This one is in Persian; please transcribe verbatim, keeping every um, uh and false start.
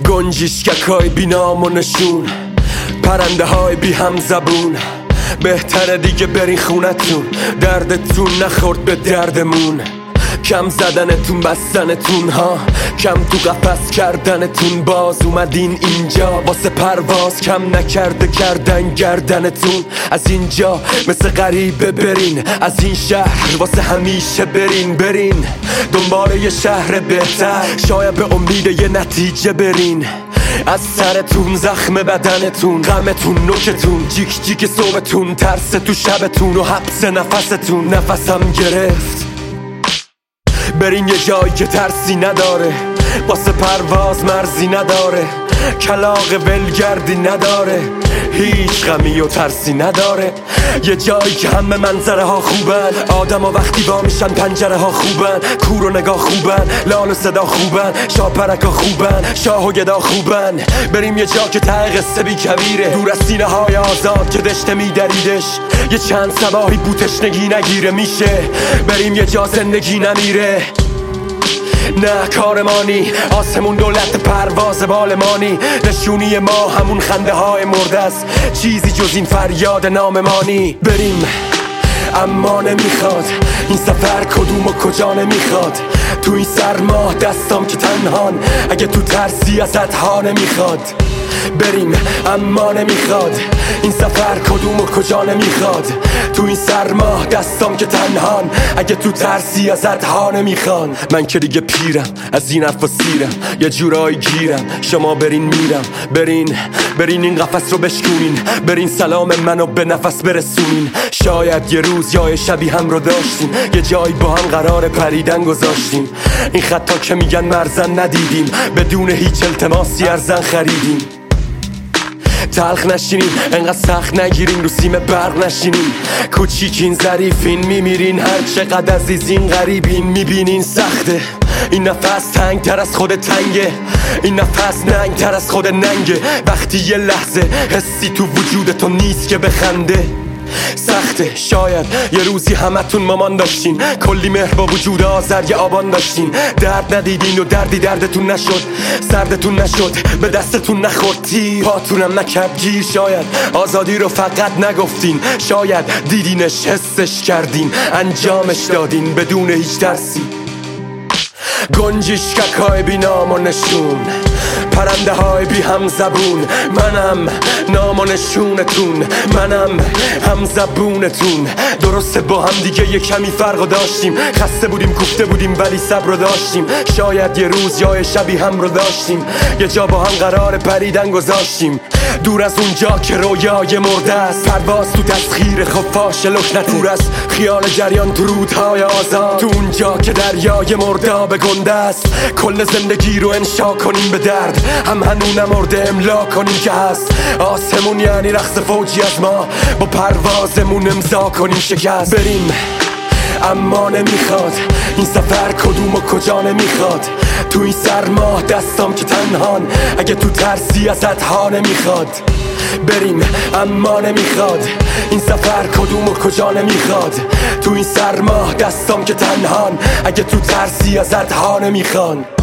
گنجیشککای بی نام و نشون، پرنده های بی هم زبون. بهتره دیگه برین خونتون، دردتون نخورد به دردمون. کم زدنتون بستنتون ها، کم تو قفس کردنتون. باز اومدین اینجا واسه پرواز، کم نکرده کردن گردنتون. از اینجا مثل غریبه برین، از این شهر واسه همیشه برین. برین دنبال یه شهر بهتر، شاید به امید یه نتیجه برین. از سرتون زخم بدنتون، غمتون نوکتون، جیک جیک صبحتون، ترس تو شبتون و حبس نفستون. نفسم گرفت، بریم یه جایی که ترسی نداره، واسه پرواز مرزی نداره، کلاغ ولگردی نداره، هیچ غمی و ترسی نداره. یه جایی که همه منظره ها خوبن، آدم ها وقتی با میشن پنجره ها خوبن، کور و نگاه خوبن، لال و صدا خوبن، شاپرک ها خوبن، شاه و گدا خوبن. بریم یه جا که ته قصه بی کبیره، دور از سینه های آزاد که دشته میدریدش، یه چند صباحی بوتش نگی نگیره میشه. بریم یه جا زندگی نمیره، نه کارمانی، آسمون دولت پرواز بالمانی. نشونی ما همون خنده های مرده است، چیزی جز این فریاد ناممانی. بریم اما نمیخواد این سفر کدوم و کجا نمیخواد. تو این سرما دستام که تنهان، اگه تو ترسی ازت ها نمیخواد. بریم اما نمیخواد این سفر کدوم و کجا نمیخواد. تو این سرما دستام که تنهان، اگه تو ترسی ازت ها نمیخوان. من که دیگه پیرم از این حرفا سیرم، یه جورایی گیرم. شما برین میرم، برین برین این قفس رو بشکونین، برین سلام منو به نفس برسونین. شاید یه روز یا شبی هم رو داشتیم، یه جایی با هم قرار پریدن گذاشتیم. این خطا که میگن مرزن ندیدیم، بدون هیچ التماسی ارزن خریدیم. تلخ نشینین، انقدر سخت نگیرین، رو سیم برق نشینین. کوچیکین ظریفین، میمیرین هر چقدر عزیزین. غریبین میبینین سخته، این نفس تنگ تر از خود تنگه، این نفس ننگ تر از خود ننگه. وقتی یه لحظه حسی تو وجودتو نیست که بخنده. سخته، شاید یه روزی همتون مامان داشتین، کلی مهر با وجود آذر یه آبان داشتین. درد ندیدین و دردی دردتون نشد، سردتون نشد، به دستتون نخورد، تیر پاتونم نکرد گیر. شاید آزادی رو فقط نگفتین، شاید دیدینش حسش کردین، انجامش دادین بدون هیچ ترسی. گنجیشککای بی نام و نشون، پرنده های بی هم زبون. منم نام و نشونتون، منم هم زبونتون. درسته با هم دیگه یه کمی فرق داشتیم، خسته بودیم کوفته بودیم ولی صبر رو داشتیم. شاید یه روز یا شبی هم رو داشتیم، یه جا با هم قرار پریدن گذاشتیم. دور از اونجا که رویای مرده است، پرواز تو تسخیر خفاش لکنت. دور از خیال جریان تو رودهای آزاد، تو اونجا که دریای مرده گنده است. کل زندگی رو انشا کنیم به درد، هم هنو نمرده املا کنیم که هست. آسمون یعنی رقص فوجی از ما، با پروازمون امضا کنیم شکست. بریم اما نمیخواد این سفر کدوم و کجا نمیخواد. تو این سرما دستام که تنهان، اگه تو ترسی ازت ها نمیخواد. بریم اما نمیخواد این سفر کدوم و کجا نمیخواد. تو این سرما دستام که تنهان، اگه تو ترسی ازت ها نمیخوان.